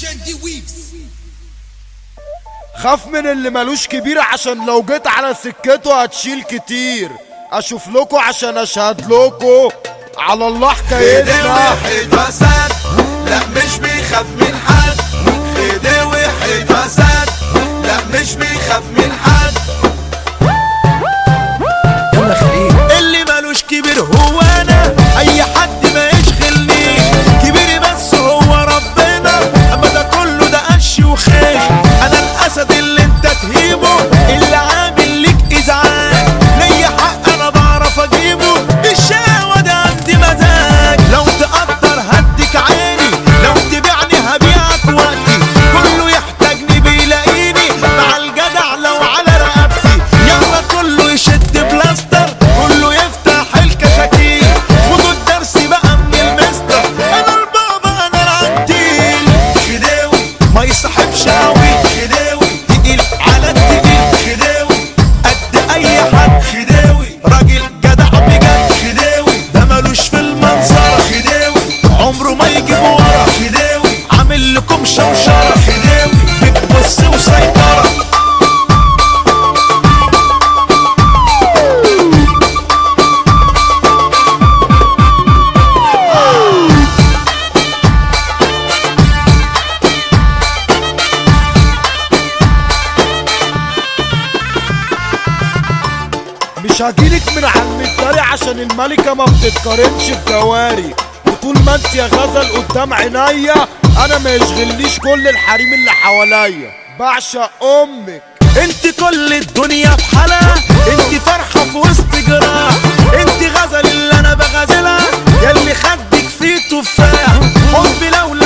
خاف من اللي ملوش كبير، عشان لو جيت على سكته هتشيل كتير. اشوف لكم عشان اشهد لكم على الله حكايتنا. واحد وسد لا مش بيخاف من حد، خدي واحد وسد لا مش بيخاف من حد. يلا خليل اللي مالوش كبير هو انا، اي حد ما يشغلنيش، كبيري بس هو ربنا، اما ده كله ده قش وخيش. انا الاسد اللي انت تهيبه، اللي عامل ليك ازعاج، ليا حق انا بعرف اجيبه، الشقاوة ده عندي مزاج. لو تقدر هديك عيني، لو تبيعني هبيعك وقتي، كله يحتاجني بيلاقيني مع الجدع لو على رقبتي. يلا كله يشد بلاستر، كله يفتح الكشاكيل، خدوا الدرس بقى من المستر، انا البابا انا العنتيل. خداوي ما يصاحبش قوي، خداوي تقيل على التقيل، خداوي قد اي حد، خداوي راجل جدع بجد، خداوي ده ملوش في المنظره، خداوي عمره ما يجيب ورا، خداوي عامل لكم شوشره، خداوي بتبص وسيطره. مش هجيلك من على المداري، عشان الملكة ما بتتقارنش بجواري. وطول ما انت يا غزل قدام عينيا، انا ما يشغلنيش كل الحريم اللي حواليا. بعشق امك، انت كل الدنيا بحالها، انت فرحة في وسط جراح، انت غزل اللي انا بغزلها، ياللي خدك فيه تفاح، حبي لو